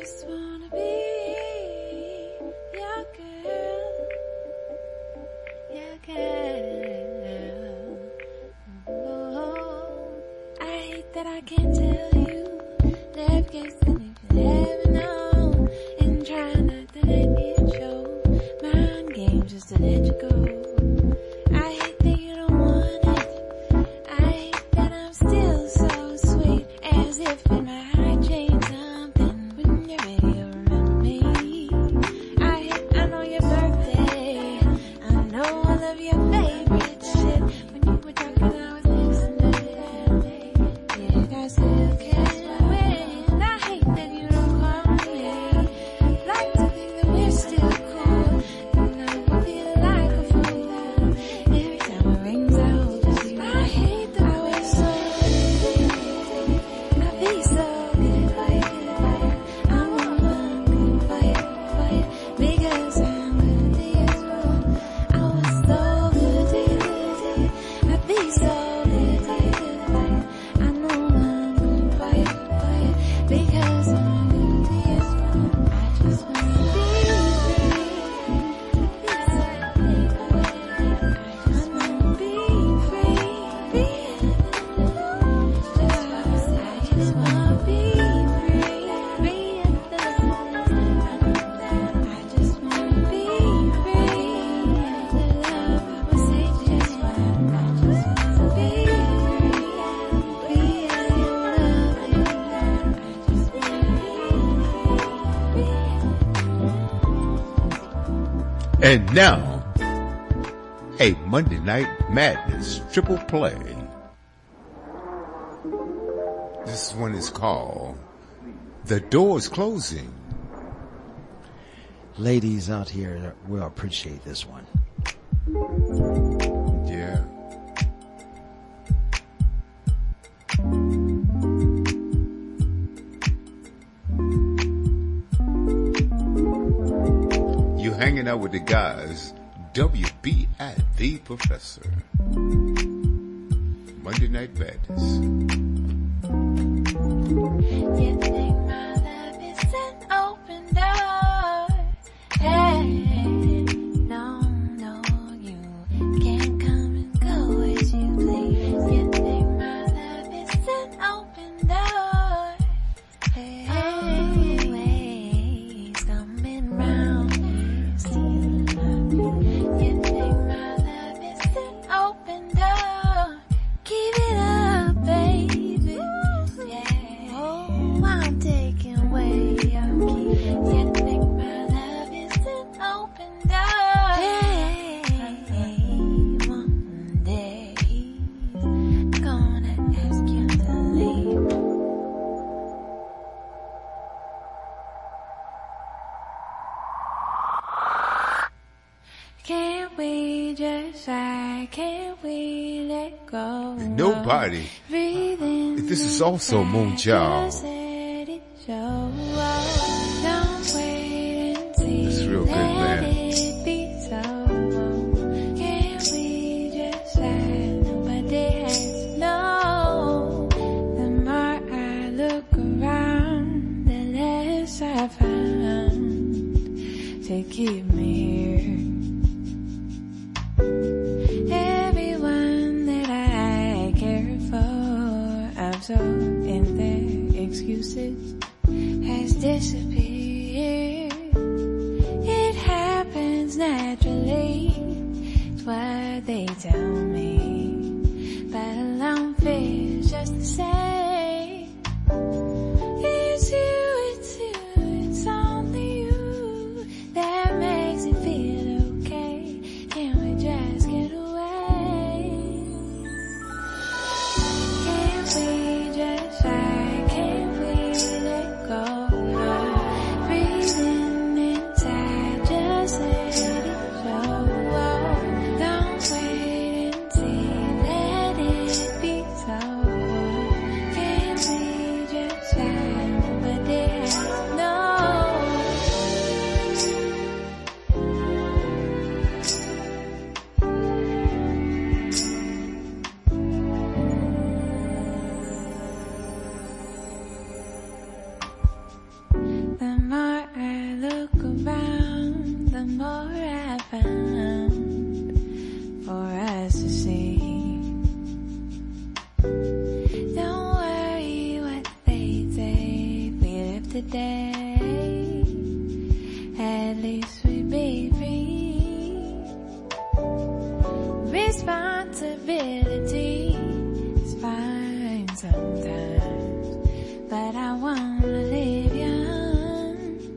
just wanna be your girl, your girl. Oh, I hate that I can't tell you. Love gets to me, never know. And try not to let it show. Mind games just to let you go. I hate that you don't want it. I hate that I'm still so sweet, as if in my heart changed something. When you're ready, you'll remember me. I know your birthday. I know all of your favorite shit. When you were talking, I was listening. Yeah, I still can't win. I hate that you don't call me. Like to think that we're still cool. And I feel like a fool. Every time it rings out, I hate that I was so good. I be so good for you. I'm the one good for you, because I'm good to you. I was so good to you. I be so good to you. I'm the one good for you, because I'm good to you. I just wanna be free. Be so good for you. I just wanna be free. Be I just wanna be free. Be I just wanna be free. The love I was saying, I just wanna be free. Be I love you. I just wanna be free. And now, a Monday Night Madness triple play. This one is called The Door's Closing. Ladies out here will appreciate this one. Yeah. You hanging out with the guys, WB at the Professor. Monday Night Madness. You think my love is an open door? Hey, no, you can't come and go as you please. You think my love is an open door? Hey, always coming round here, stealing my peace. You think my love is an open door? Keep it up, baby. Yeah. Oh, I'm taking away your key. You think my love is an open door? Hey, one day he's gonna ask you to leave. Can't we just sigh? Can't we let go? Nobody. Breathing. This is also Moonchild. Just let it show. Don't wait and see. It's real good, Let man. it be so. Can't we just sigh? Nobody has to know. The more I look around, the less I found to keep me here. Everyone that I care for, absorbed in their excuses, has disappeared. It happens naturally, it's what they tell me, but alone feels just the same. It's you, it's only you that makes it feel okay. Can we just get away? Can't we just try? Can't we let go? Breathing inside, just let it show. Don't wait and see. today. At least we be free. Responsibility is fine sometimes, but I wanna live young.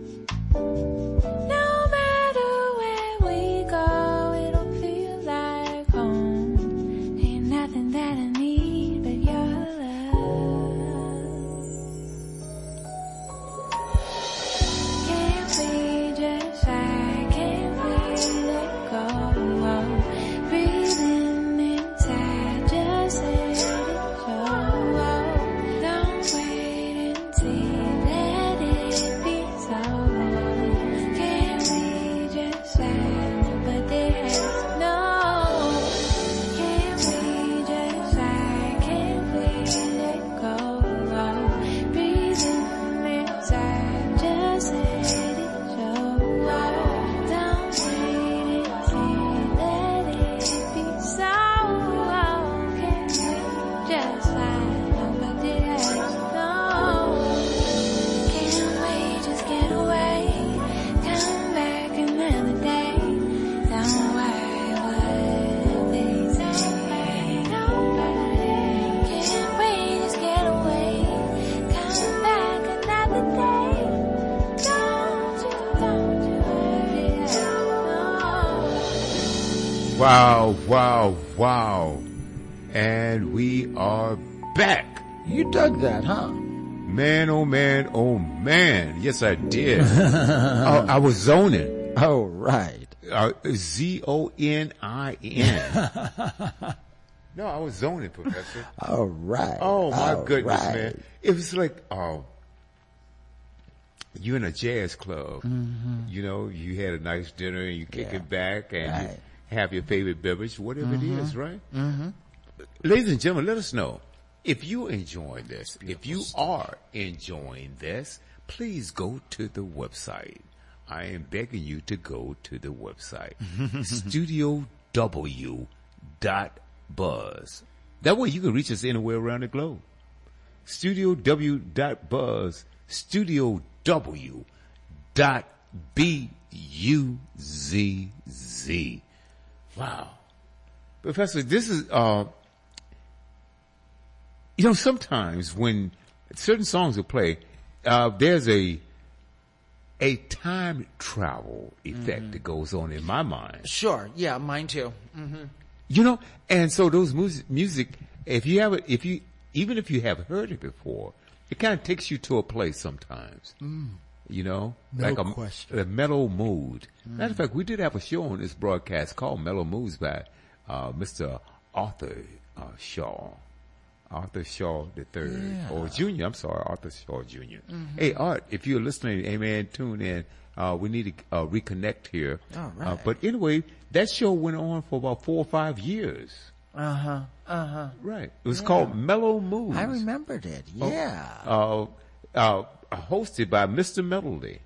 No matter where we go, it'll feel like home. Ain't nothing that I need but your love. Can't we just fly? Can't we let go? Breathing inside, just let it show. Don't wait and see, let it be so. Can't we just fly? But there's no. Can't we just fly? Can't we let go? Breathing inside, just let it show. Don't wait and see, let it be so. Can't we just fly? But there's no. Can't we just get away? Come back another day. Don't worry what they say. Nobody. Can't we just get away? Come back another day. Don't you worry. No. Wow. And we are back. You dug that, huh? Man, oh man. Yes, I did. I was zoning. Oh, right. Zonin. No, I was zoning, Professor. All right. Oh my goodness, right. man. It was like, you in a jazz club. You know, you had a nice dinner and you kick it back and Right. you have your favorite beverage, whatever it is, right? Ladies and gentlemen, let us know if you're enjoying this. If you are enjoying this, please go to the website. I am begging you to go to the website. StudioW.buzz. That way you can reach us anywhere around the globe. StudioW.buzz. StudioW.buzz. Wow. Professor, this is, sometimes when certain songs will play, there's a time travel effect that goes on in my mind. Sure. Yeah, mine too. And so those music, even if you have heard it before, it kind of takes you to a place sometimes. Like question. a mellow mood. Matter of fact, we did have a show on this broadcast called Mellow Moods by Mr. Arthur Shaw. Arthur Shaw III, or Jr. I'm sorry, Arthur Shaw Jr. Hey, Art, if you're listening, amen, tune in. We need to reconnect here. All right. But anyway, that show went on for about 4 or 5 years. Right. It was called Mellow Moods. I remembered it. Yeah. Hosted by Mr. Melody.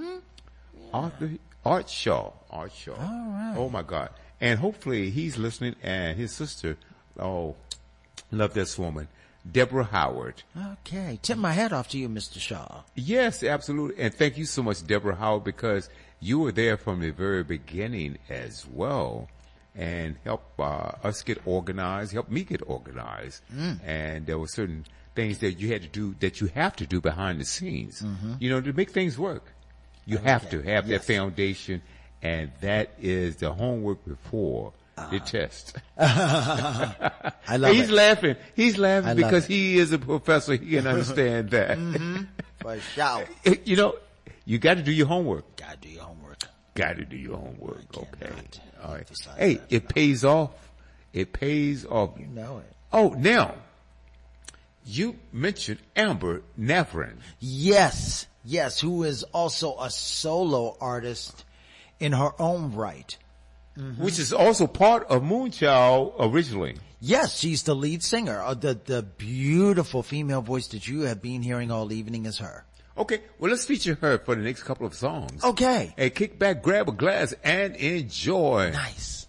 Art Shaw. All right. Oh my God. And hopefully he's listening, and his sister, love this woman, Deborah Howard. Okay. Tip my hat off to you, Mr. Shaw. Yes, absolutely. And thank you so much, Deborah Howard, because you were there from the very beginning as well, and helped us get organized, helped me get organized. And there were certain things that you had to do, that you have to do behind the scenes, to make things work. You have to have that foundation, and that is the homework before the test. I love He's it. laughing. He's laughing love because it. he is a professor. He can understand that. For sure. You got to do your homework. Gotta do your homework. Got to do your homework. Okay. cannot All right. emphasize Hey, that it pays off. It pays off. You know it. Oh, now, you mentioned Amber Navran. Yes, who is also a solo artist in her own right. Which is also part of Moonchild originally. Yes, she's the lead singer. The beautiful female voice that you have been hearing all evening is her. Okay, well, let's feature her for the next couple of songs. Okay. Hey, kick back, grab a glass, and enjoy. Nice.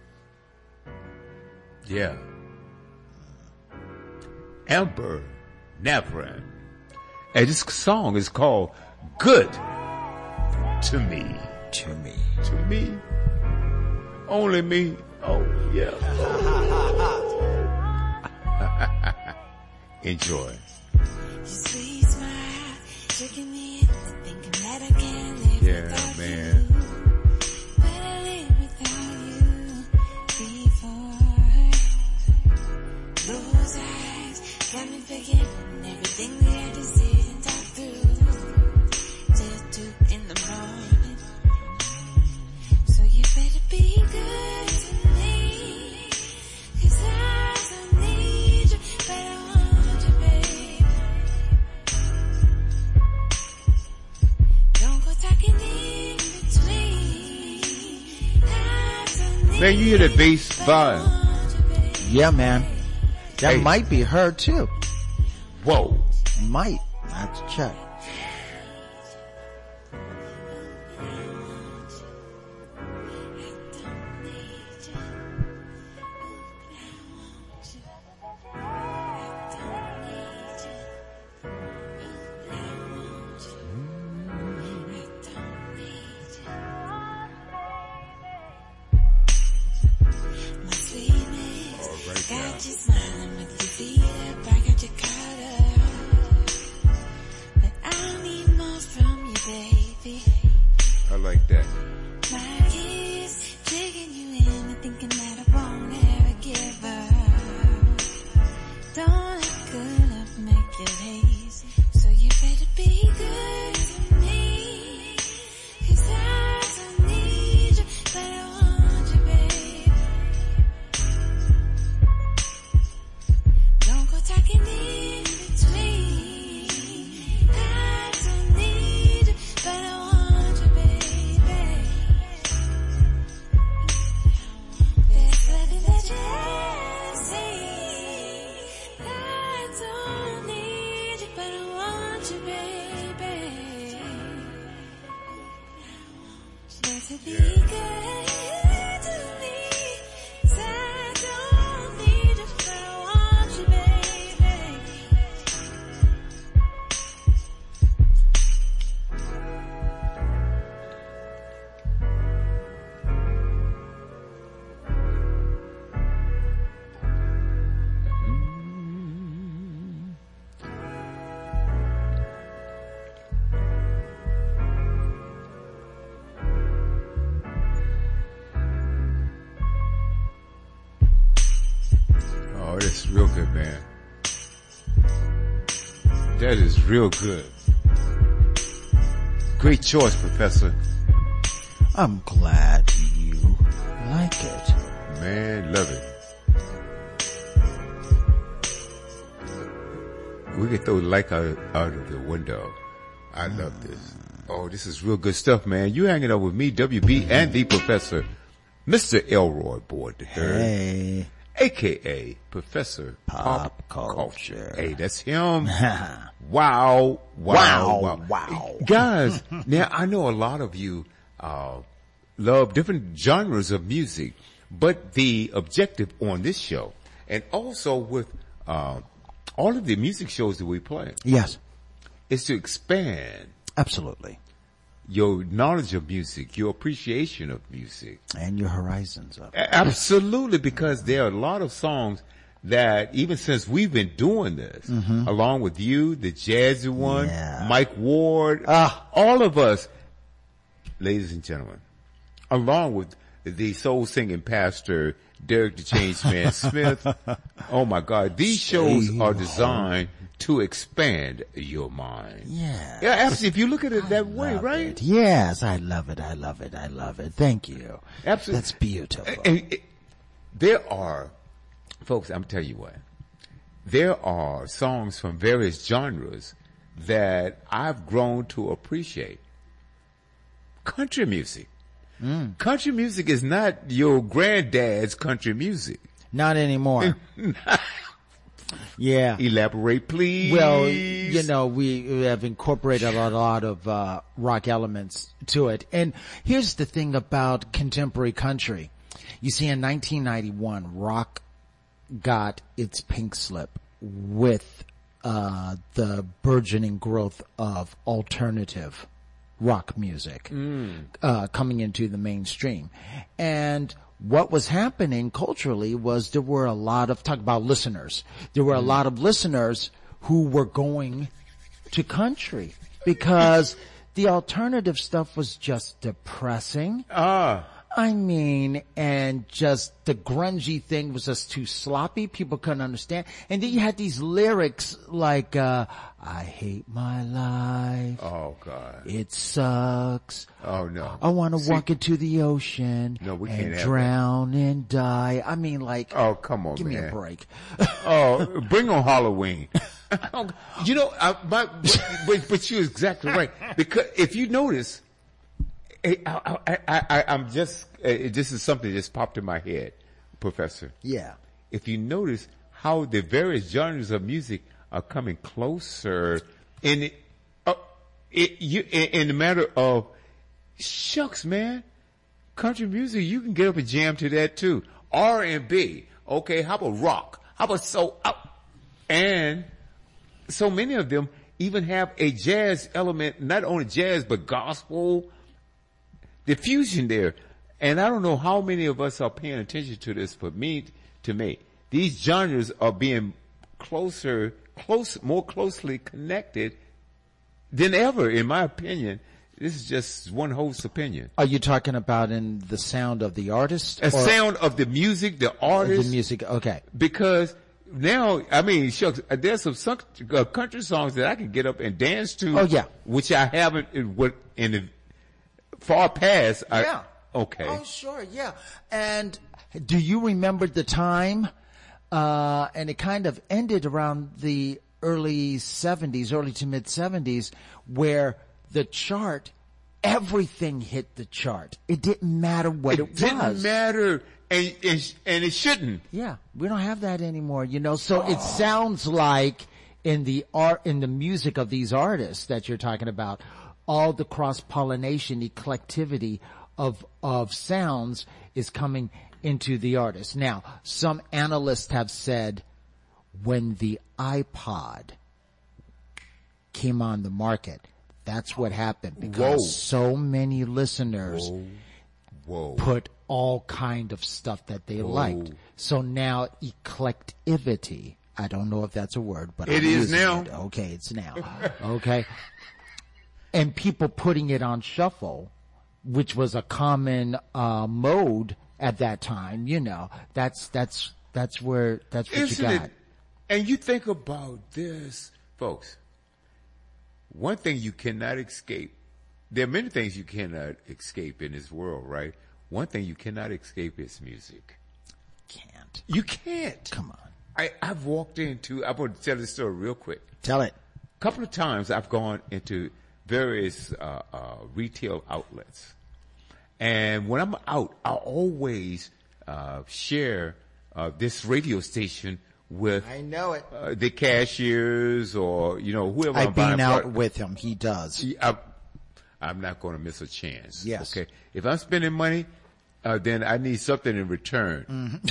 Yeah. Amber Navran. And this song is called Good to Me. To me. To me. Only me. Oh, yeah. Enjoy. Your sweet smile, tricking me into thinking that I can't live without man. you. But I live without you before. Those eyes got me forgetting everything we had to say and talk through. Till 2 in the morning. So you better be good to me. 'Cause I don't need you, but I want you, baby. Don't go talking in between. I don't need Man, you hear the bass vibe. Yeah, man. That Hey. might be her too. Whoa. Might. I have to check. My sweetness, got you smiling with your feet up, I got you caught up. But I need more from you, baby. I like that. My kiss, digging you in and thinking that I won't ever give up. Don't let good love make you lazy, so you better be good to me. 'Cause I don't need you, but I want you, baby. Don't go talking in between. I don't need you, but I want you, baby. There's nothing that you ever see. I don't need you, but I want you, baby. Better be good to me. 'Cause I don't need you, but I want you, baby. Oh, that's real good, man. That is real good. Great choice, Professor. I'm glad you like it. Man, love it. We can throw the light out of the window. I love this. Oh, this is real good stuff, man. You hanging out with me, WB, and the Professor, Mr. Elroy Boyd III, Hey. a.k.a. Professor Pop Culture. Hey, that's him. Wow. Guys, now I know a lot of you love different genres of music, but the objective on this show, and also with all of the music shows that we play, Yes, is to expand absolutely. your knowledge of music, your appreciation of music. And your horizons up. Absolutely, because there are a lot of songs that even since we've been doing this, along with you, the Jazzy one, Yeah. Mike Ward, all of us, ladies and gentlemen, along with the soul singing pastor, Derek the Changeman Smith. Oh my God, these shows are designed to expand your mind. Yeah. Yeah, absolutely. If you look at it that way, Love right? it. Yes, I love it. I love it. I love it. Thank you. Absolutely. That's beautiful. And there are, folks, I'm telling you what, there are songs from various genres that I've grown to appreciate. Country music. Country music is not your granddad's country music. Not anymore. Yeah. Elaborate, please. Well, you know, we have incorporated a lot of rock elements to it. And here's the thing about contemporary country. You see, in 1991, rock got its pink slip with the burgeoning growth of alternative rock music coming into the mainstream. And what was happening culturally was there were a lot of, talk about listeners, there were a lot of listeners who were going to country because the alternative stuff was just depressing. I mean, and just the grungy thing was just too sloppy. People couldn't understand. And then you had these lyrics like, I hate my life. Oh, God. It sucks. Oh, no. I want to walk into the ocean No, we can't and have drown and die. I mean, like, Oh, come on, give me man. a break. Oh, bring on Halloween. You know, but you're exactly right. Because if you notice, I'm just, this is something that just popped in my head, Professor. Yeah. If you notice how the various genres of music are coming closer in the matter of, shucks, man, country music, you can get up and jam to that too. R&B. Okay. How about rock? How about soul? And so many of them even have a jazz element, not only jazz, but gospel, the fusion there. And I don't know how many of us are paying attention to this, but to me, these genres are being more closely connected than ever, in my opinion. This is just one host's opinion. Are you talking about in the sound of the artist? The sound of the music, the artist. The music, okay. Because now, I mean, shucks, there's some country songs that I can get up and dance to. Oh, yeah. Which I haven't in the far past. Yeah. Okay. Oh, sure, yeah. And do you remember the time, and it kind of ended around the early 70s, early to mid 70s, where the chart, everything hit the chart. It didn't matter what it was. It didn't matter, and it shouldn't. Yeah, we don't have that anymore, you know. So it sounds like in the music of these artists that you're talking about, all the cross-pollination, eclectivity of sounds is coming into the artist. Now, some analysts have said when the iPod came on the market, that's what happened because so many listeners put all kind of stuff that they liked. So now eclectivity, I don't know if that's a word, but it is now. Okay, it's now. Okay. And people putting it on shuffle, which was a common mode at that time, you know, that's where Isn't you got. it? And you think about this, folks. One thing you cannot escape. There are many things you cannot escape in this world, right? One thing you cannot escape is music. Can't. You can't. Come on. I've walked into, I'm going to tell this story real quick. Tell it. A couple of times I've gone into various retail outlets. And when I'm out, I always share this radio station with I know it. The cashiers or, you know, whoever I've I'm buying been out product. with him. He does. I'm not going to miss a chance. Yes. Okay. If I'm spending money, then I need something in return.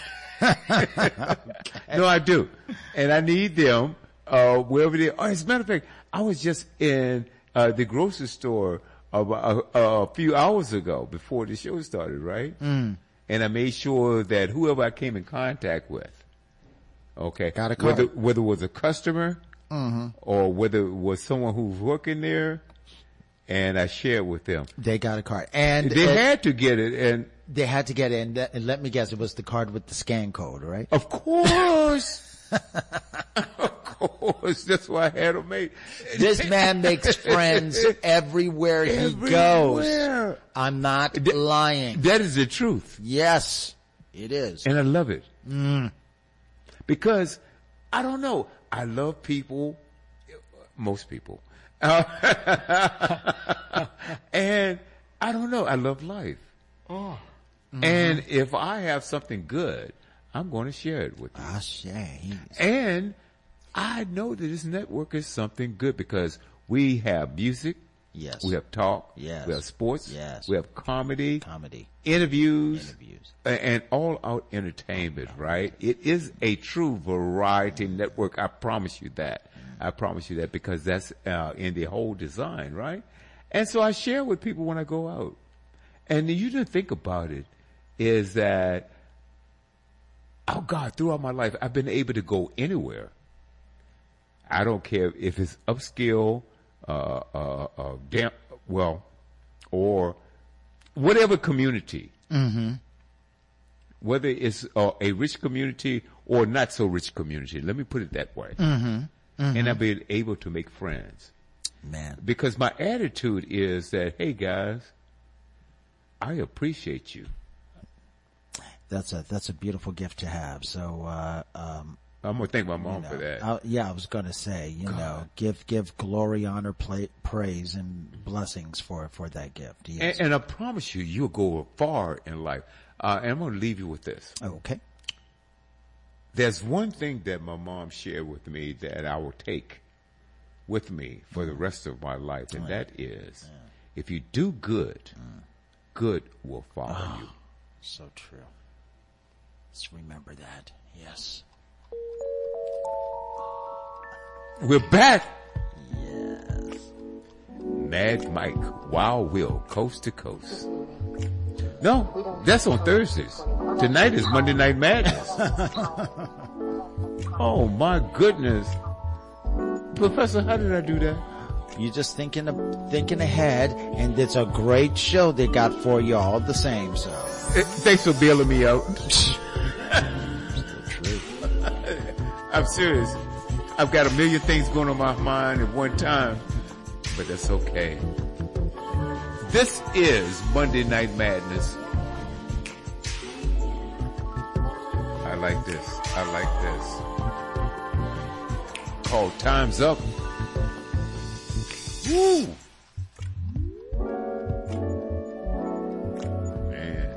No, I do. And I need them, wherever they are. As a matter of fact, I was just in, the grocery store a few hours ago before the show started, right? And I made sure that whoever I came in contact with, okay, got a card. whether it was a customer, or whether it was someone who was working there, and I shared with them. They got a card. And they had to get it, and they had to get it. And let me guess, it was the card with the scan code, right? of course. Of course, that's why I had them made. This man makes friends everywhere he goes. Everywhere. I'm not lying. That is the truth. Yes, it is. And I love it. Because, I don't know, I love people, most people. And I don't know, I love life. And if I have something good, I'm going to share it with you. Ah, share. And I know that this network is something good because we have music, Yes. We have talk. Yes. We have sports. Yes. We have comedy. Comedy. Interviews. And all out entertainment, right? It is a true variety network. I promise you that. I promise you that, because that's in the whole design, right? And so I share with people when I go out. And you didn't think about it, is that, oh God, throughout my life, I've been able to go anywhere. I don't care if it's upscale, or whatever community. Mm-hmm. Whether it's a rich community or not so rich community. Let me put it that way. Mm-hmm. Mm-hmm. And I've been able to make friends. Man. Because my attitude is that, hey guys, I appreciate you. That's a beautiful gift to have. So, I'm gonna thank my mom for that. I was gonna say, give glory, honor, praise, and blessings for that gift. Yes. And I promise you, you'll go far in life. And I'm gonna leave you with this. Okay. There's one thing that my mom shared with me that I will take with me for the rest of my life, and that is, if you do good, good will follow you. So true. Let's remember that. Yes. We're back. Yes. Mad Mike, Wild Will, Coast to Coast. No, that's on Thursdays. Tonight is Monday Night Madness. Oh my goodness. Professor, how did I do that? You're just thinking ahead, and it's a great show they got for you all the same, so. Thanks for bailing me out. I'm serious. I've got a million things going on my mind at one time, but that's okay. This is Monday Night Madness. I like this. Called Time's Up. Woo! Man.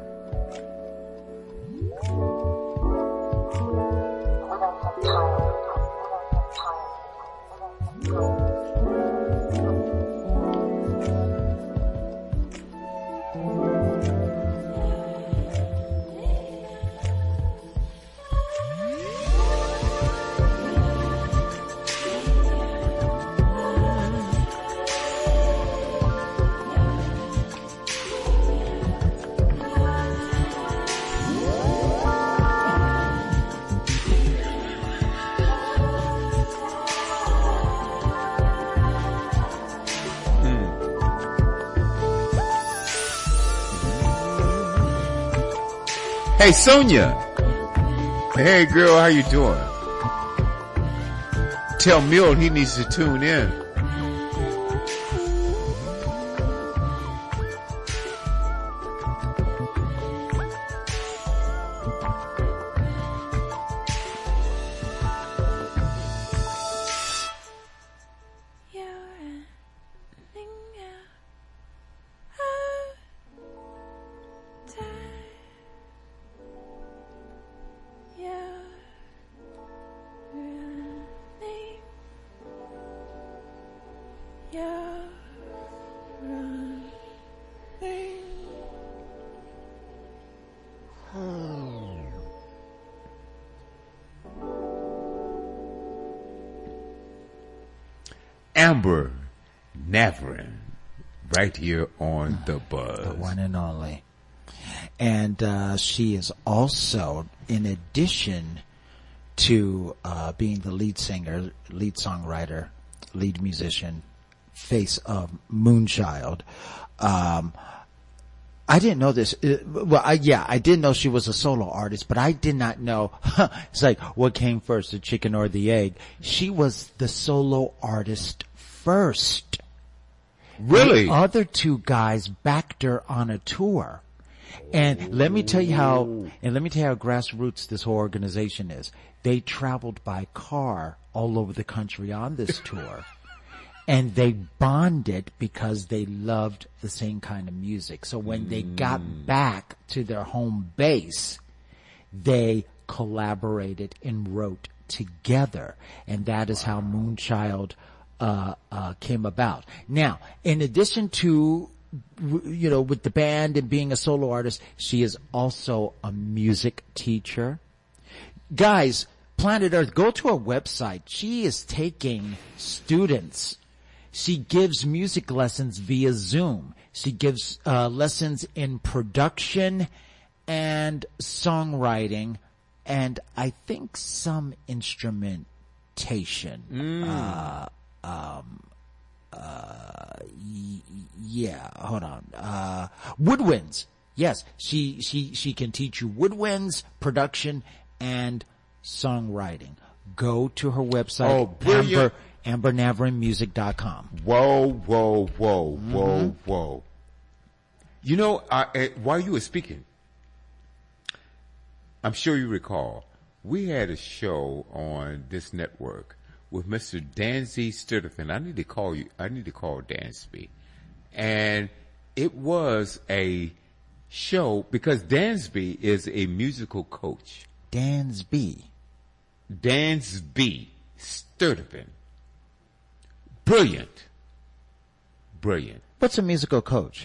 Hey, Sonia. Hey, girl, how you doing? Tell Mill he needs to tune in. Amber Navran, right here on The Buzz. The one and only. And she is also, in addition to being the lead singer, lead songwriter, lead musician, face of Moonchild. I didn't know this. I did know she was a solo artist, but I did not know. It's like, what came first, the chicken or the egg? She was the solo artist first. Really? The other two guys backed her on a tour. And let me tell you how grassroots this whole organization is. They traveled by car all over the country on this tour. And they bonded because they loved the same kind of music. So when they got back to their home base, they collaborated and wrote together. And that is how Moonchild came about. Now, in addition to, with the band and being a solo artist, she is also a music teacher. Guys, Planet Earth, go to her website. She is taking students. She gives music lessons via Zoom. She gives lessons in production and songwriting, and I think some instrumentation. Yeah, hold on. Woodwinds. Yes, she can teach you woodwinds, production, and songwriting. Go to her website. Oh, brilliant. AmberNaverinMusic.com. Whoa. You know, while you were speaking, I'm sure you recall, we had a show on this network with Mr. Dansby Sturtevant. I need to call Dansby. And it was a show because Dansby is a musical coach. Dansby Sturtevant. Brilliant. What's a musical coach?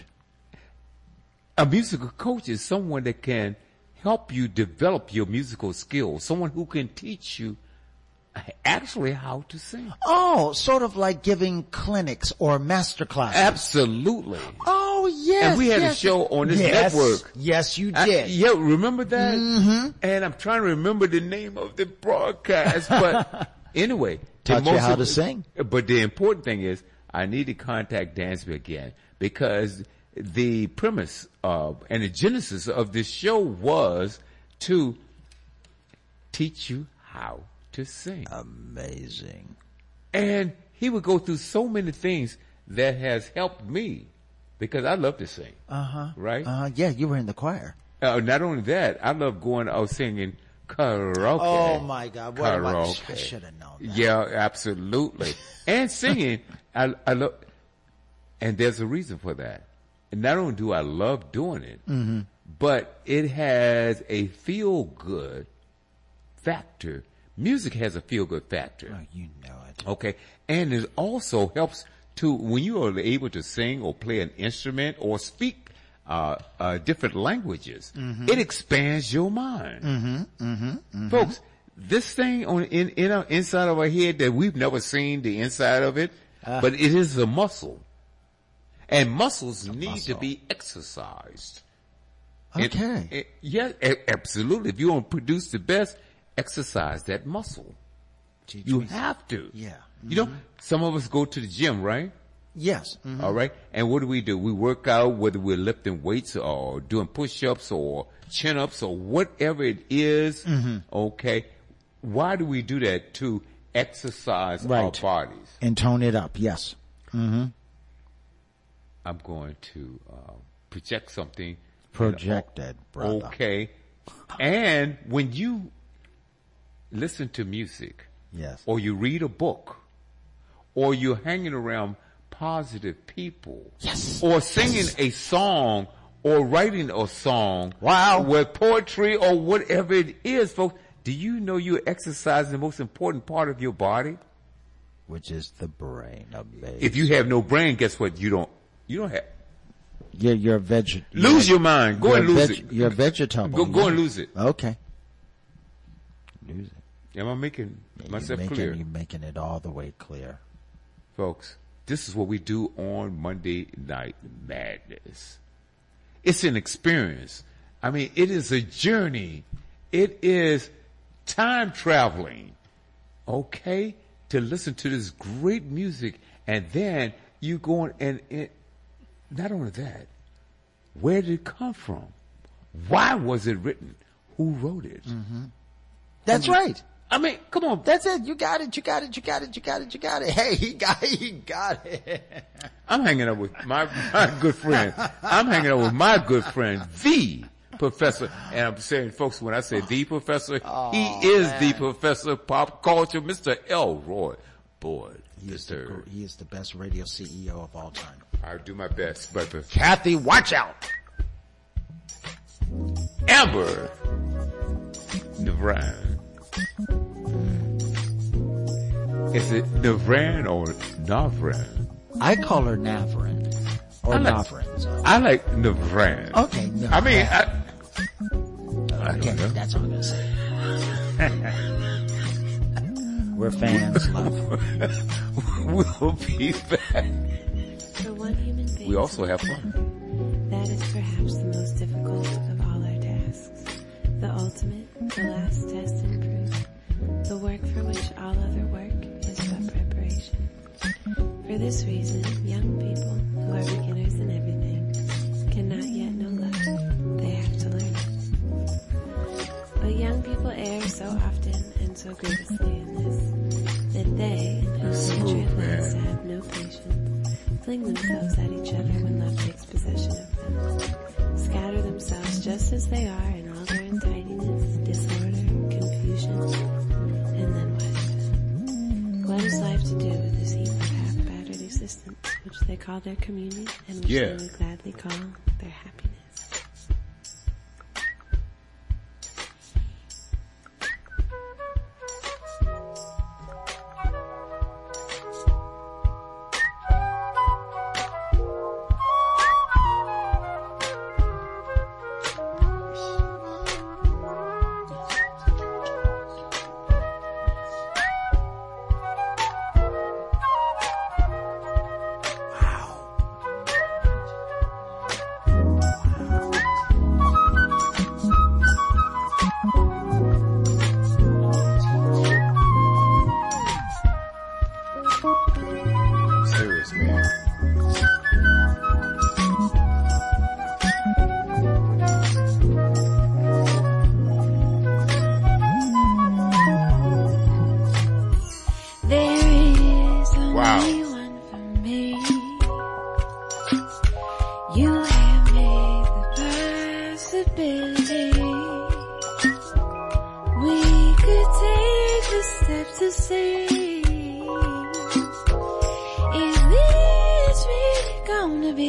A musical coach is someone that can help you develop your musical skills. Someone who can teach you actually how to sing. Oh, sort of like giving clinics or master classes. Absolutely. Oh, yes. And we had a show on this network. Yes, you did. Remember that? Mm-hmm. And I'm trying to remember the name of the broadcast, but anyway. Taught you how to sing. But the important thing is I need to contact Dansby again because the premise and the genesis of this show was to teach you how to sing. Amazing. And he would go through so many things that has helped me because I love to sing. Right? Yeah, you were in the choir. Not only that, I love going out singing karaoke. Oh my God. What karaoke. I should have known that. Yeah, absolutely. And singing, I love, and there's a reason for that. And not only do I love doing it, but it has a feel-good factor. Music has a feel-good factor. Oh, you know it. Okay. And it also helps to, when you are able to sing or play an instrument or speak different languages, it expands your mind. Folks, this thing inside of our head that we've never seen the inside of it, but it is a muscle. And muscles need to be exercised. Okay. Yeah, absolutely. If you want to produce the best, exercise that muscle. You have to. Yeah. You know, some of us go to the gym, right? Yes. All right. And what do? We work out, whether we're lifting weights or doing push-ups or chin-ups or whatever it is. Okay. Why do we do that? To exercise our bodies. And tone it up. Yes. I'm going to project something. Projected, brother. Okay. And when you listen to music, yes, or you read a book, or you're hanging around positive people, yes, or singing a song, or writing a song, wow, with poetry or whatever it is, folks, do you know you're exercising the most important part of your body? Which is the brain. Amazing. If you have no brain, guess what? You don't have. You're a veg. Lose your mind. Go and lose it. You're a vegetable. Go and lose it. Okay. Lose it. Am I making myself clear? You're making it all the way clear. Folks, this is what we do on Monday Night Madness. It's an experience. I mean, it is a journey. It is time traveling. Okay? To listen to this great music, and then you go and not only that, where did it come from? Why was it written? Who wrote it? That's right. I mean, come on. That's it. You got it. Hey, he got it. I'm hanging out with my good friend. I'm hanging out with my good friend, the Professor. And I'm saying, folks, when I say the Professor, he is the Professor of Pop Culture, Mr. Elroy Boyd. He is the best radio CEO of all time. I'll do my best, but Kathy, watch out. Amber Navran. Is it Navran or Navran? I call her Navran. Or Navran. So. I like Navran. Okay, Navran. I mean, I Okay, don't know. that's all I'm gonna say. We're fans, love. We'll be back. For one human being, We also have fun. that is perhaps the most difficult of all our tasks. The ultimate, the last test and proof. The work for which all other work is but preparation. For this reason, young people who are beginners in everything cannot yet know love. They have to learn it. But young people err so often and so grievously in this, that they, in whose nature it lies to have no patience, fling themselves at each other when love takes possession of them, scatter themselves just as they are in all their untidiness, disorder, confusion, and then what is life to do with this heap of half-battered existence, which they call their communion, and which they would gladly call their happiness? Serious, man. There is only Wow. one for me. You have made the possibility. We could take a step to see if it's really gonna be.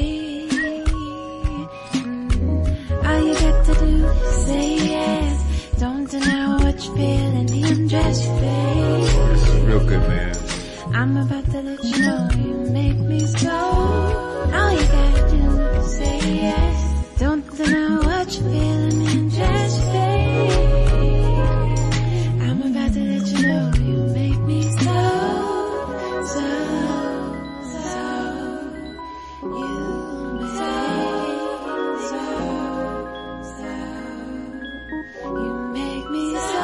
All you got to do is say yes. Don't deny what you feel and undress your face. This is real good, man. I'm about to let you know you make me so. All you gotta do is say yes. Don't deny what you feel and just face. I'm about to let you know you make me so. You make me so.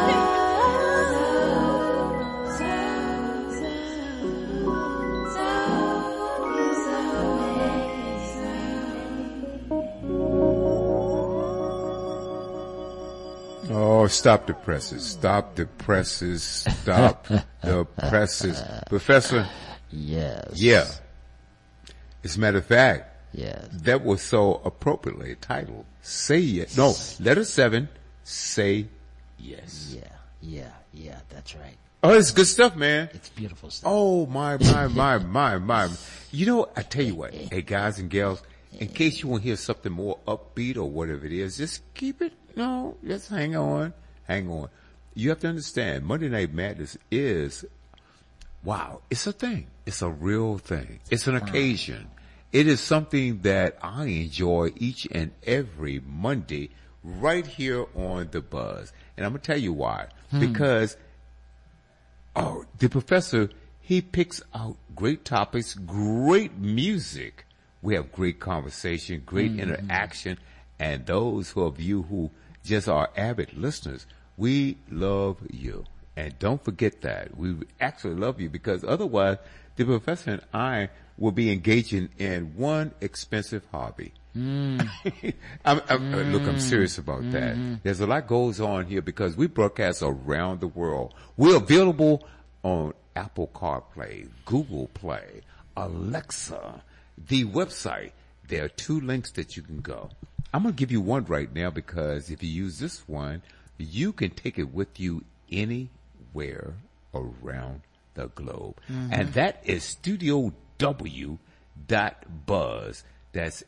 Oh, stop the presses. Stop the presses. Stop the presses. Professor, Yes. yeah. As a matter of fact, Yes. that was so appropriately titled. Say yes. No, letter 7, say yes. Yeah, that's right. Oh, it's good stuff, man. It's beautiful stuff. Oh, my. You know, I tell you what, hey guys and gals, in case you want to hear something more upbeat or whatever it is, just keep it, no, just hang on. You have to understand, Monday Night Madness is, wow, it's a thing. It's a real thing. It's an occasion. It is something that I enjoy each and every Monday right here on The Buzz. And I'm going to tell you why. Because the professor, he picks out great topics, great music. We have great conversation, great interaction. And those of you who just are avid listeners, we love you. And don't forget that. We actually love you because otherwise the professor and I will be engaging in one expensive hobby. Look, I'm serious about that. There's a lot goes on here because we broadcast around the world. We're available on Apple CarPlay, Google Play, Alexa, the website. There are 2 links that you can go. I'm going to give you one right now because if you use this one, you can take it with you anywhere around the globe. And that is StudioW.Buzz. That's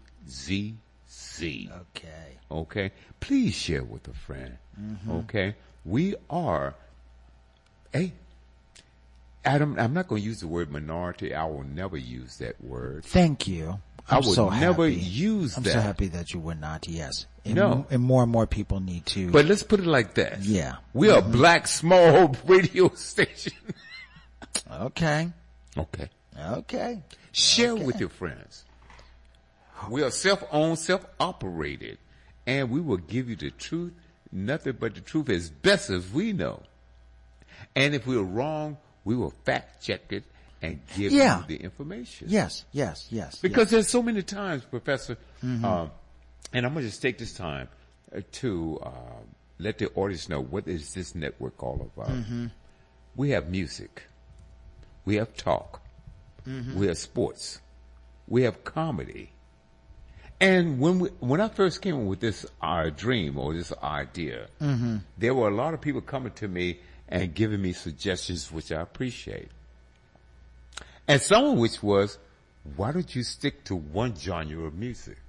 STUDIO.BUZZ. Okay. Okay? Please share with a friend. Okay? we are, hey, Adam, I'm not going to use the word minority. I will never use that word. Thank you. I would so never happy. use I'm that. so happy that you would not. Yes. And No. and more people need to. But let's put it like that. Yeah. We are a black small radio station. Okay. Okay. Okay. Share with your friends. We are self-owned, self-operated, and we will give you the truth, nothing but the truth as best as we know. And if we're wrong, we will fact check it and give you the information. Yes. Because there's so many times, Professor, and I'm going to just take this time to let the audience know what is this network all about. We have music. We have talk. We have sports. We have comedy. And when I first came up with this dream or this idea, there were a lot of people coming to me and giving me suggestions, which I appreciate. And some of which was, why don't you stick to one genre of music?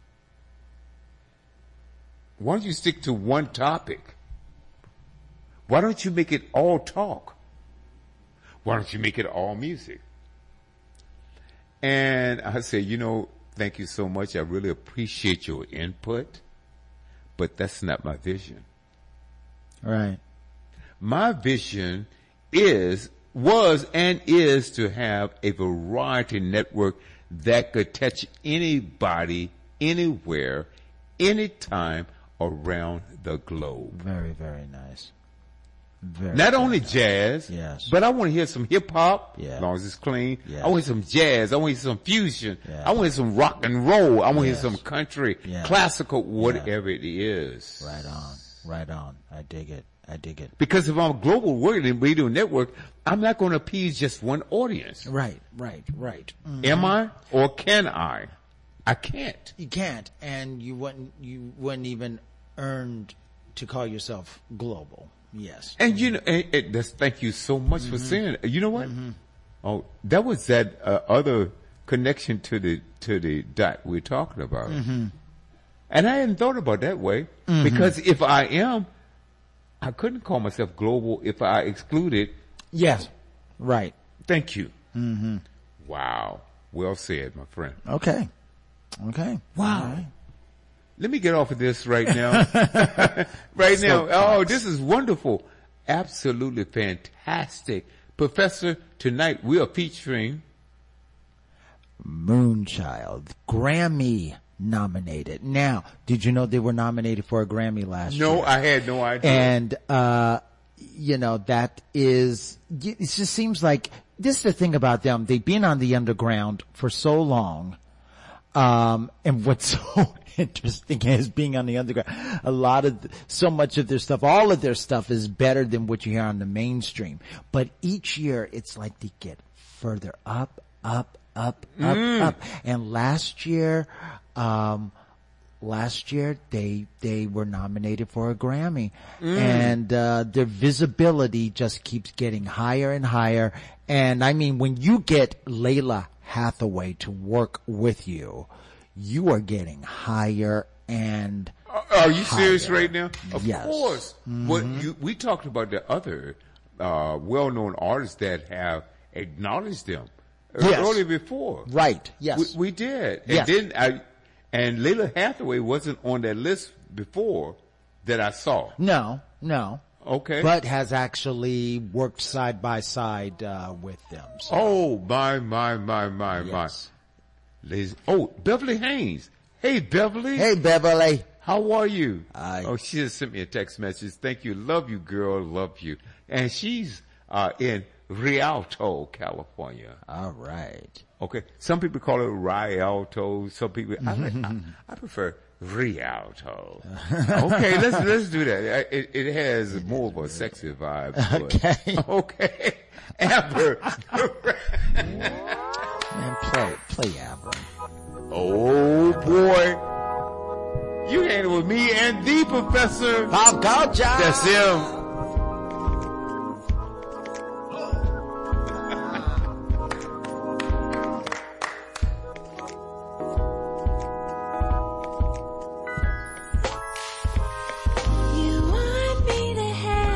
Why don't you stick to one topic? Why don't you make it all talk? Why don't you make it all music? And I said, thank you so much. I really appreciate your input, but that's not my vision. Right. My vision was and is to have a variety network that could touch anybody, anywhere, anytime around the globe. Very, very nice. Not only jazz, yes, but I want to hear some hip hop, as long as it's clean. Yes. I want to hear some jazz. I want to hear some fusion. Yes. I want to hear some rock and roll. I want to hear Yes. some country, Yes. classical, whatever it is. Right on. I dig it. Because if I'm a global radio network, I'm not going to appease just one audience. Right. Am I or can I? I can't. You can't, and you wouldn't even earn to call yourself global. Yes. And thank you so much for saying it. You know what? Oh, that was that other connection to the dot we're talking about. And I hadn't thought about that way because if I am, I couldn't call myself global if I excluded. Yes. Right. Thank you. Wow. Well said, my friend. Okay. Wow. All right. Let me get off of this right now. Oh, this is wonderful. Absolutely fantastic. Professor, tonight we are featuring Moonchild, Grammy nominated. Now, did you know they were nominated for a Grammy last year? No, I had no idea. And, that is, it just seems like, this is the thing about them. They've been on the underground for so long. And what's so interesting is being on the underground, so much of their stuff, all of their stuff is better than what you hear on the mainstream. But each year it's like they get further up. And last year they were nominated for a Grammy, and their visibility just keeps getting higher and higher. And I mean, when you get Layla Hathaway to work with you, you are getting higher and Are you serious higher. right now? Of Yes. course. We talked about the other well-known artists that have acknowledged them earlier before. Right. Yes. We did. Yes. And then and Layla Hathaway wasn't on that list before that I saw. No. Okay. But has actually worked side by side with them. So. Oh, my. Yes. Ladies, Beverly Haynes. Hey, Beverly. Hey, Beverly. How are you? Hi. She just sent me a text message. Thank you. Love you, girl. Love you. And she's in Rialto, California. All right. Okay. Some people call it Rialto. Some people, I prefer Rialto. Okay. Let's do that. It has more of a sexy vibe. Okay. Okay. Amber. Man, play Amber. Oh boy. You hanging with me and the professor. Pop culture. That's him. You want me to have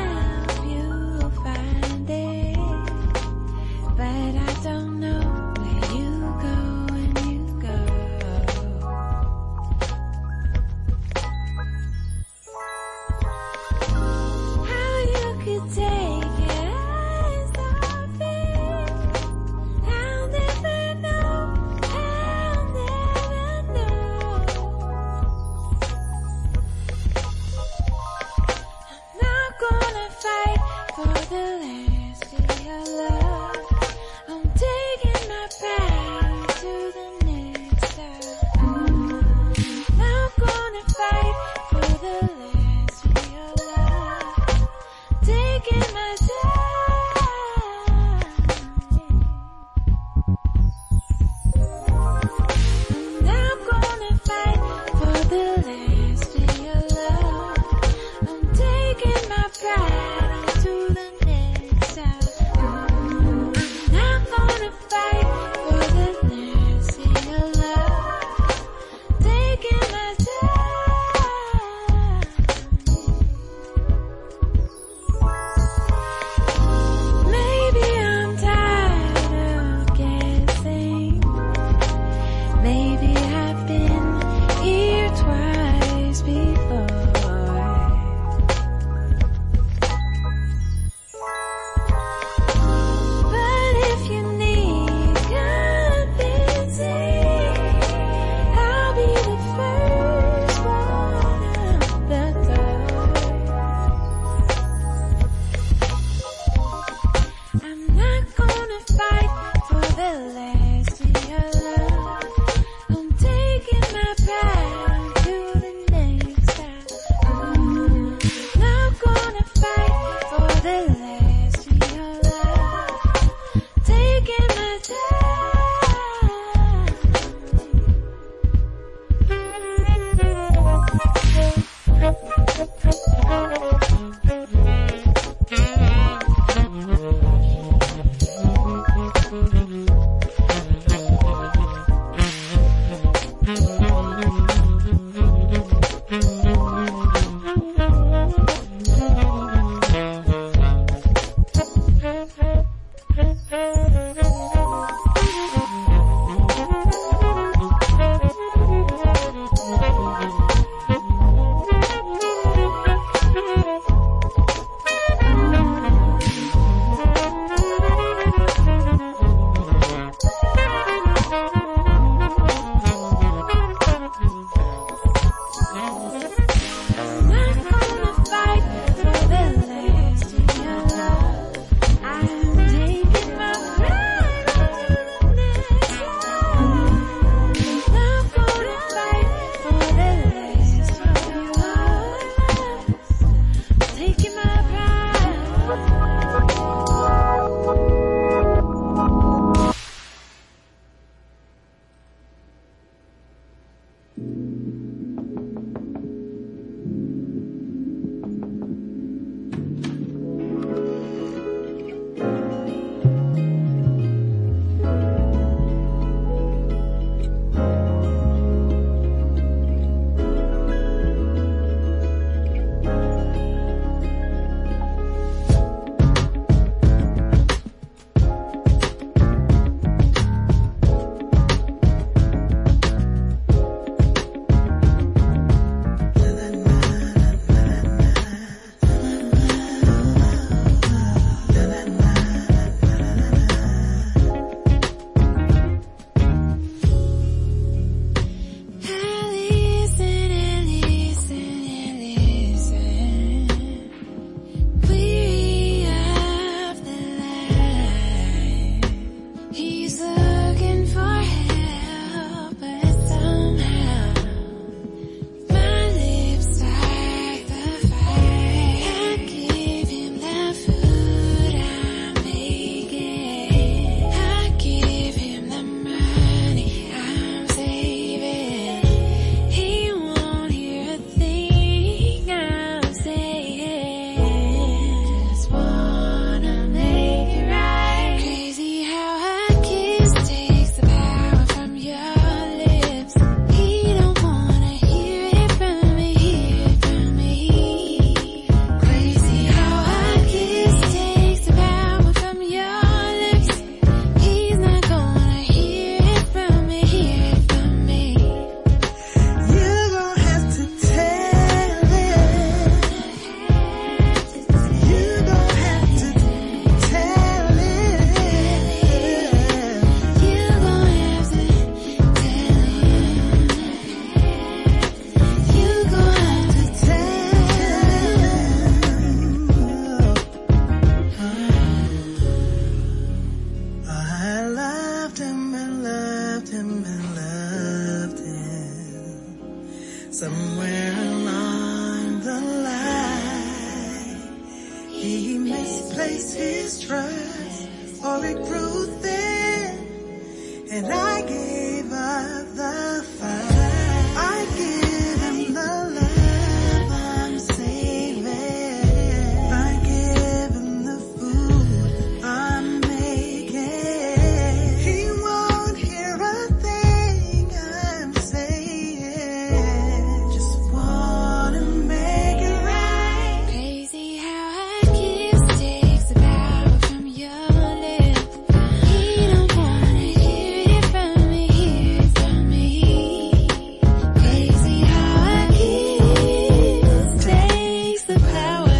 for it grew thin, and I gave up the fight. I give him the love I'm saving. I give him the food I'm making. He won't hear a thing I'm saying. Just wanna make it right. Crazy how a kiss takes the power from your lips. He don't wanna hear it from me, hear it from me. Crazy how a kiss takes the power.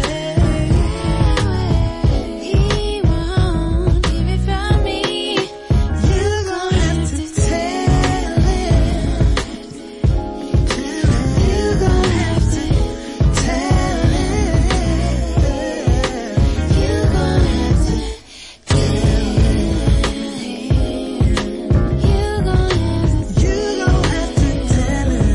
He won't hear it from me. You're gonna have to tell him. You're gonna have to tell him. You're gonna have to tell him. You're gonna have to You don't have to tell him.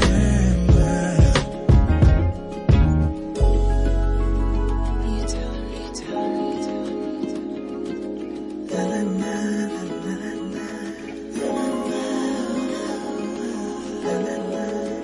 you tell him, you tell him, you tell him. Na, na, na, na, na, na. Na, na, na.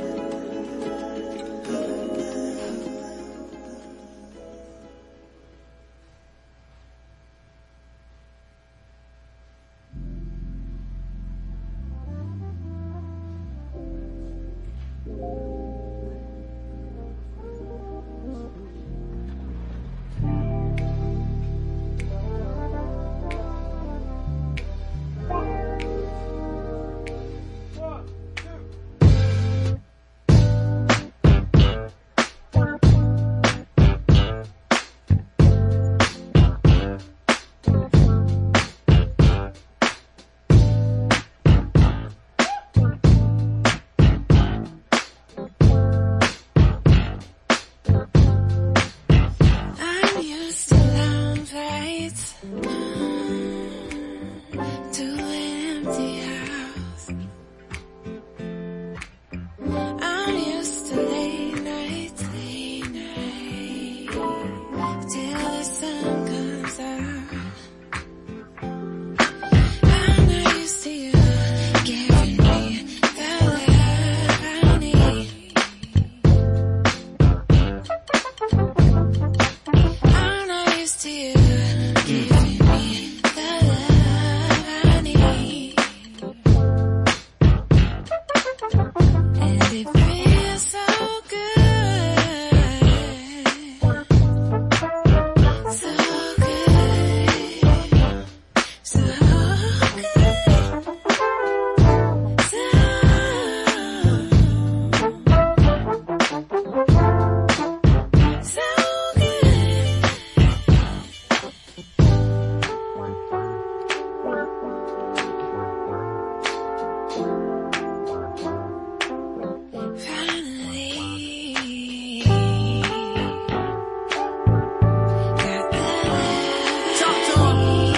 I'm used to long flights to an empty house. I'm used to late nights till the sun comes out. I'm not used to you giving me the love I need. I'm not used to you giving me the love I need. And it feels so good. So good. So good. So good. Finally, got the Talk to him.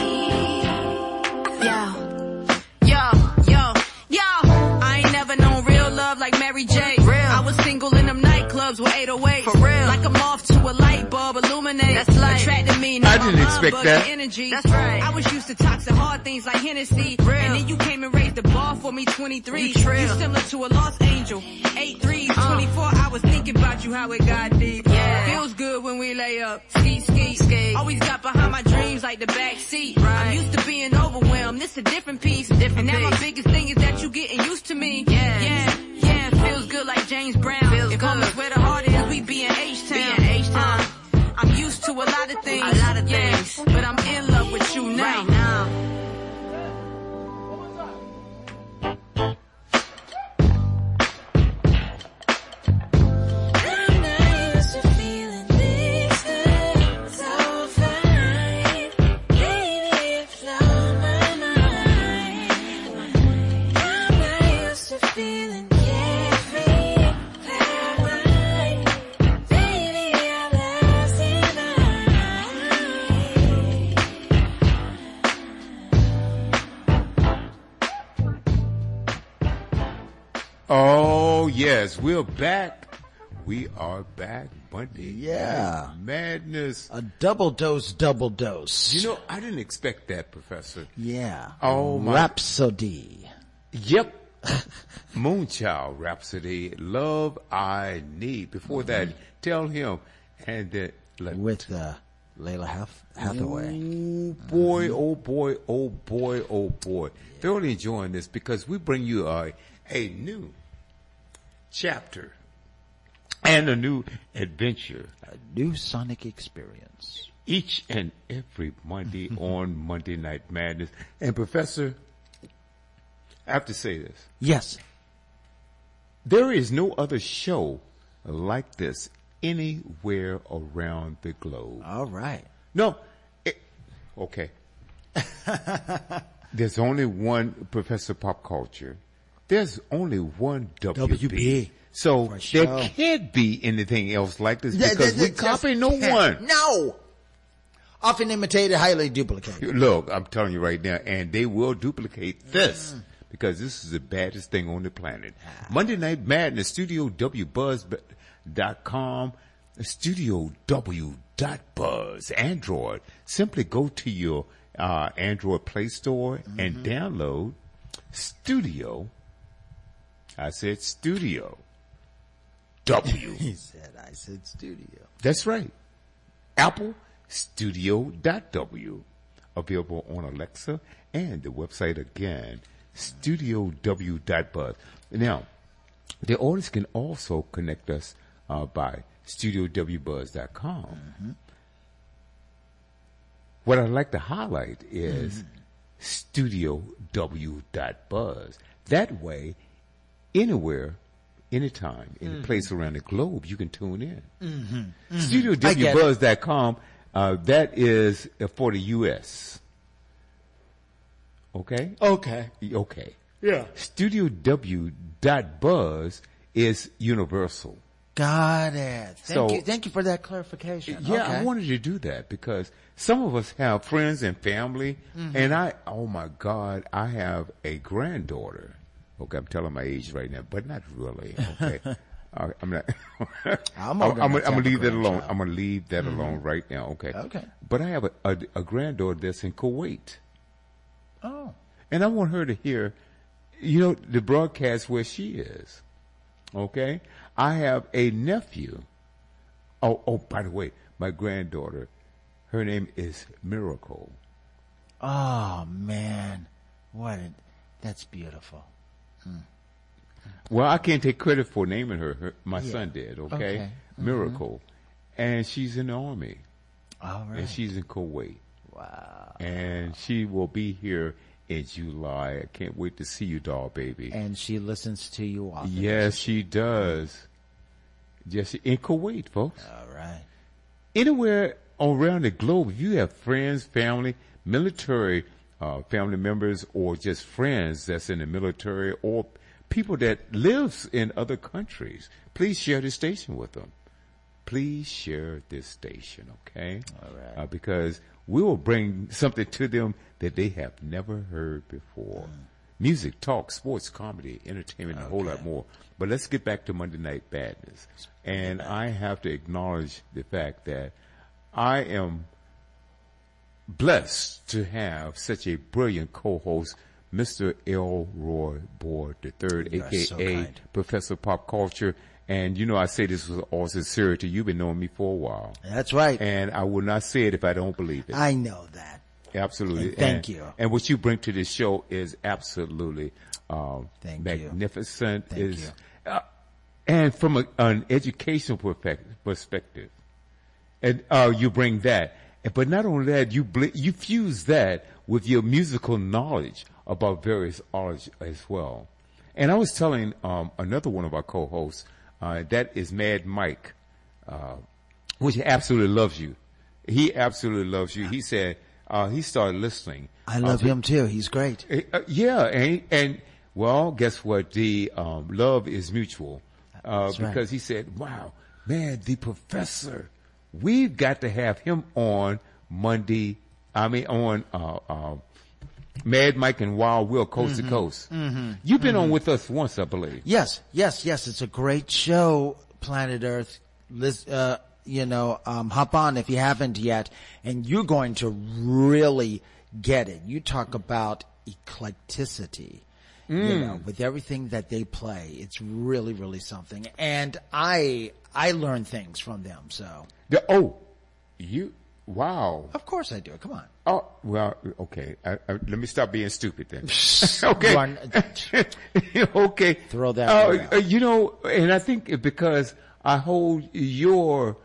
Yo. I ain't never known real love like Mary J. I was single in them nightclubs with 808. For real. Like a moth to a light bulb illuminate. That's like attracted me. I didn't expect that. Energy. That's right. I was used to toxic hard things like Hennessy. Real. And then you came and raised the bar for me 23. You similar to a lost angel. 8 threes, 24 hours thinking about you, how it got deep. Yeah. Feels good when we lay up. Ski. Always got behind my dreams like the back seat. Right. I'm used to being overwhelmed. This a different piece. And now my biggest thing is that you getting used to me. Yeah. Feels good like James Brown. If home is where the heart is, we be in H-Town. I'm used to a lot of things. But I'm in love with you now. Right now. I'm not used to feeling this good, so fine. Baby, you blow my mind. I'm not used to feeling carefree, cloud nine. Baby, I'm lost in Oh, yes, we're back we are back Monday. Yeah. Night Madness. A double dose. You know, I didn't expect that, Professor. Yeah. Oh, my. Rhapsody. Yep. Moonchild Rhapsody. Love I Need. Before that, Tell Him. And with Layla Hathaway. Oh boy, oh boy, oh boy, oh boy. Thoroughly enjoying this because we bring you a new chapter and a new adventure. A new sonic experience. Each and every Monday on Monday Night Madness. And Professor, I have to say this. Yes. There is no other show like this anywhere around the globe. All right. No. Okay. There's only one Professor Pop Culture. There's only one WB. So there can't be anything else like this because we copy no one. No. Often imitated, highly duplicated. Look, I'm telling you right now, and they will duplicate this because this is the baddest thing on the planet. Monday Night Madness, StudioWBuzz.com, StudioW.Buzz, Android. Simply go to your Android Play Store and download Studio. I said Studio. W. He said, I said Studio. That's right. Apple Studio.W. Available on Alexa and the website again, StudioW.Buzz. Now, the audience can also connect us by StudioWBuzz.com. What I'd like to highlight is StudioW.Buzz. That way, anywhere, anytime, any place around the globe, you can tune in. StudioWBuzz.com, that is for the U.S. Okay? Okay. Okay. Yeah. StudioW.Buzz is universal. Got it. Thank you for that clarification. Yeah, okay. I wanted to do that because some of us have friends and family, and oh my God, I have a granddaughter. Okay, I'm telling my age right now, but not really. Okay, I'm not. I'm gonna leave that alone. I'm gonna leave that alone right now. Okay. Okay. But I have a granddaughter that's in Kuwait. Oh. And I want her to hear, the broadcast where she is. Okay? I have a nephew. Oh, by the way, my granddaughter, her name is Miracle. Oh, man. That's beautiful. Well, I can't take credit for naming her. My son did, okay? Miracle. And she's in the Army. All right. And she's in Kuwait. Wow. And she will be here in July. I can't wait to see you, doll baby. And she listens to you often. Yes, she does. Yes, in Kuwait, folks. All right. Anywhere around the globe, if you have friends, family, military family members, or just friends that's in the military, or people that lives in other countries, please share this station with them. Please share this station, okay? All right. Because we will bring something to them that they have never heard before. Music, talk, sports, comedy, entertainment, and a whole lot more. But let's get back to Monday Night Madness. And I have to acknowledge the fact that I am blessed to have such a brilliant co-host, Mr. Elroy Board III, a.k.a. Professor Pop Culture. And I say this with all sincerity. You've been knowing me for a while. That's right. And I will not say it if I don't believe it. I know that. Absolutely. And thank you. And what you bring to this show is absolutely magnificent. Thank you. And from an educational perspective, and you bring that. But not only that, you fuse that with your musical knowledge about various artists as well. And I was telling another one of our co-hosts, that is Mad Mike, which absolutely loves you. He absolutely loves you. He said he started listening. I love him too. He's great. Yeah, and well, guess what? The love is mutual because he said, "Wow, man, the professor, we've got to have him on Monday. On Mad Mike and Wild Will Coast to Coast. You've been on with us once, I believe. Yes. It's a great show. Planet Earth. Hop on if you haven't yet, and you're going to really get it. You talk about eclecticity, with everything that they play. It's really, really something. And I learn things from them, so. Wow. Of course I do. Come on. Oh, well, okay. Let me stop being stupid then. Okay. Okay. Throw that out. And I think because I hold your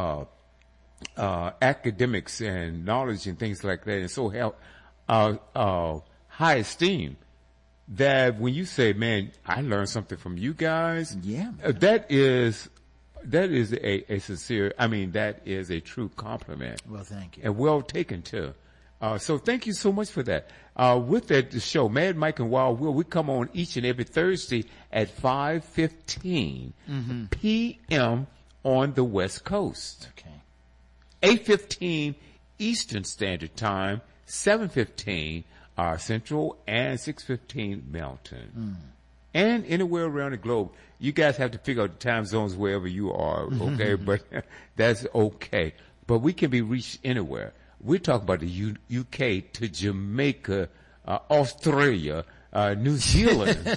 academics and knowledge and things like that, and so high esteem, that when you say, "Man, I learned something from you guys," that is a sincere. I mean, that is a true compliment. Well, thank you, and well taken too. So thank you so much for that. With that, the show, Mad Mike and Wild Will, we come on each and every Thursday at 5:15 p.m. on the West Coast. Okay. 8:15 Eastern Standard Time, 7:15 Central, and 6:15 Mountain. And anywhere around the globe. You guys have to figure out the time zones wherever you are, okay? But that's okay. But we can be reached anywhere. We're talking about the UK to Jamaica, Australia, New Zealand.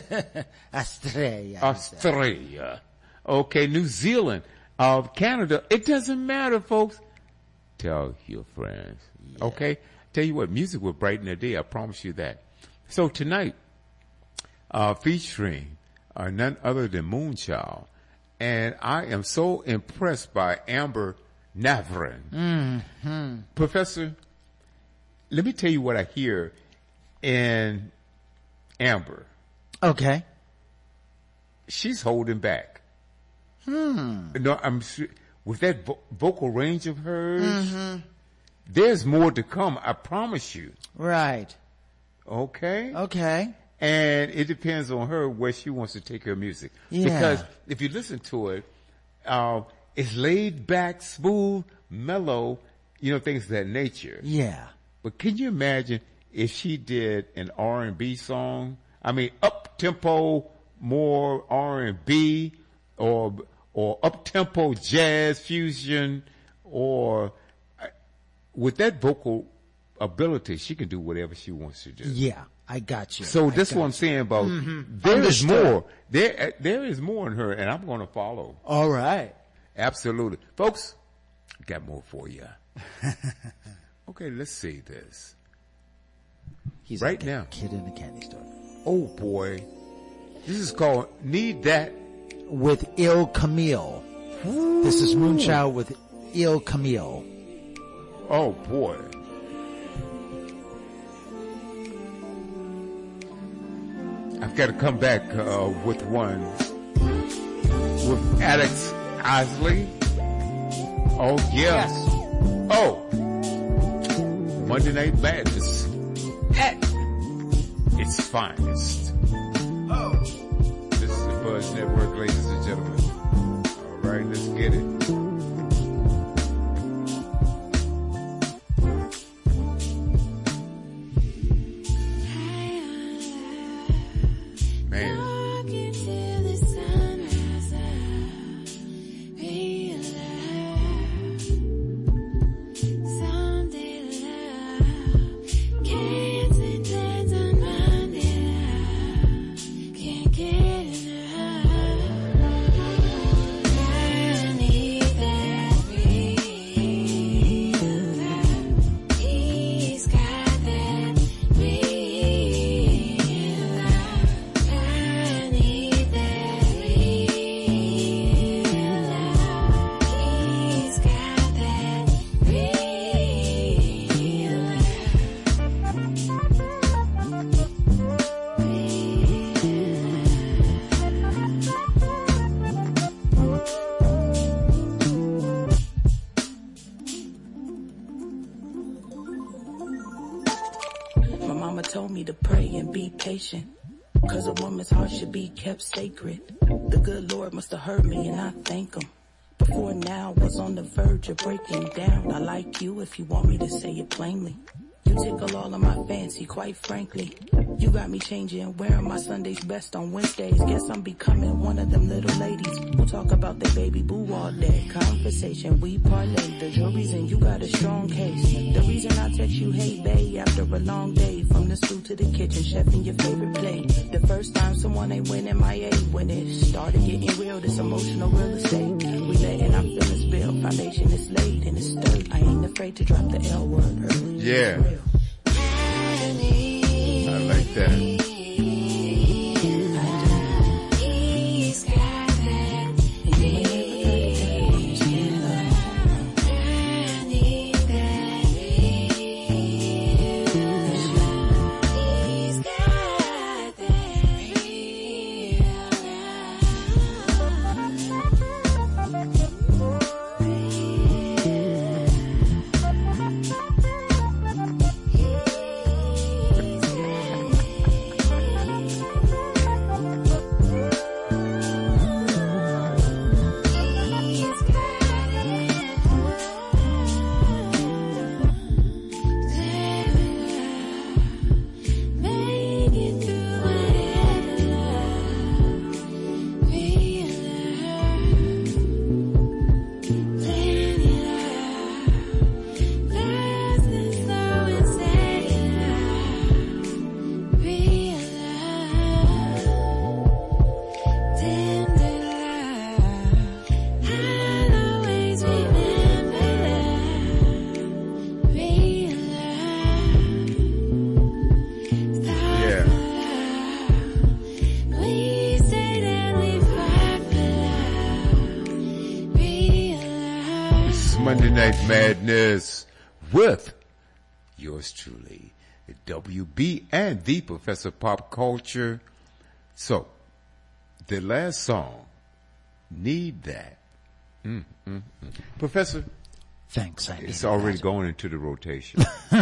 Australia. Okay, New Zealand, Canada. It doesn't matter, folks. Tell your friends. Yeah. Okay? Tell you what, music will brighten their day. I promise you that. So tonight, featuring none other than Moonchild. And I am so impressed by Amber Navran. Professor, let me tell you what I hear in Amber. Okay. She's holding back. No, I'm sure with that vocal range of hers, there's more to come. I promise you. Right. Okay. Okay. And it depends on her where she wants to take her music. Yeah. Because if you listen to it, it's laid back, smooth, mellow, things of that nature. Yeah. But can you imagine if she did an R&B song? I mean, up tempo, more R&B, or up tempo jazz fusion, or with that vocal ability, she can do whatever she wants to do. Yeah. I got you. So this is what I'm saying about there is more. There is more in her, and I'm going to follow. All right. Absolutely. Folks, got more for you. Okay, let's see this. He's right like now. A kid in a candy store. Oh, boy. This is called Need That. With Il Camille. Ooh. This is Moonchild with Il Camille. Oh, boy. I've got to come back with one with Alex Isley. Oh, yes. Oh, Monday Night Madness at its finest. Oh, this is the Buzz Network, ladies and gentlemen. All right, let's get it. Cause a woman's heart should be kept sacred. The good Lord must have heard me and I thank him. Before now was on the verge of breaking down. I like you if you want me to say it plainly. You tickle all of my fancy, quite frankly. You got me changing, wearing my Sunday's best on Wednesdays. Guess I'm becoming one of them little ladies who talk about their baby boo all day. Conversation, we parlay. There's your reason you got a strong case. The reason I text you, hey babe, after a long day. From the stool to the kitchen, chefing your favorite plate. The first time someone ain't winning my A. When it started getting real, this emotional real estate. We letting our feelings build, foundation is laid and it's sturdy. I ain't afraid to drop the L word early. Yeah. I like that. Monday Night Madness with yours truly, WB and the Professor Pop Culture. So, the last song, Need That. Professor, Thanks, it's already going into the rotation.